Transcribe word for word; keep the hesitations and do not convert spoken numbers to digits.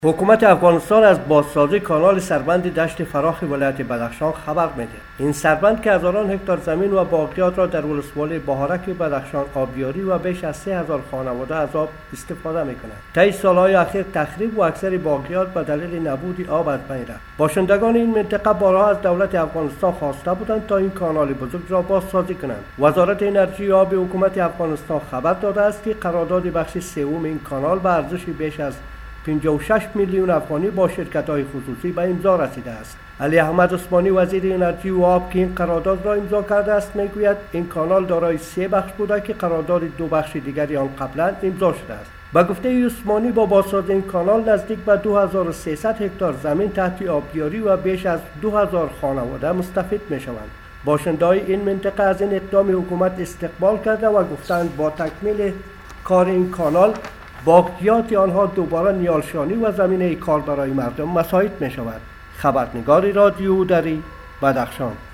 حکومت افغانستان از بازسازی کانال سربند دشت فراخ ولایت بدخشان خبر میده. این سربند که هزاران هکتار زمین و باقیات را در ولسوالی بهارک بدخشان آبیاری و بیش از سه هزار خانواده از آب استفاده میکنند. طی سالهای اخیر تخریب و اکثر باقیات به دلیل نبود آب از بین رفت. باشندگان این منطقه بارها از دولت افغانستان خواسته بودند تا این کانال بزرگ را بازسازی کنند. وزارت انرژی و آب حکومت افغانستان خبر داده است که قرارداد بخش سوم این کانال به ارزش بیش از پنجاه و شش میلیون افغانی با شرکت‌های خصوصی به امضا رسیده است. علی احمد عثمانی وزیر انرژی و آب که این قرارداد را امضا کرده است میگوید این کانال دارای سه بخش بوده که قرارداد دو بخش دیگری آن قبلا امضا شده است. به گفته عثمانی با بازسازی این کانال نزدیک به دو هزار و سیصد هکتار زمین تحت آبیاری و بیش از دو هزار خانواده مستفید می‌شوند. باشنده‌های این منطقه از این اقدام حکومت استقبال کرده و گفتند با تکمیل کار این کانال باقیات آنها دوباره نیالشانی و زمینه کار برای مردم مساعد می شود. خبرنگار رادیو دری بدخشان.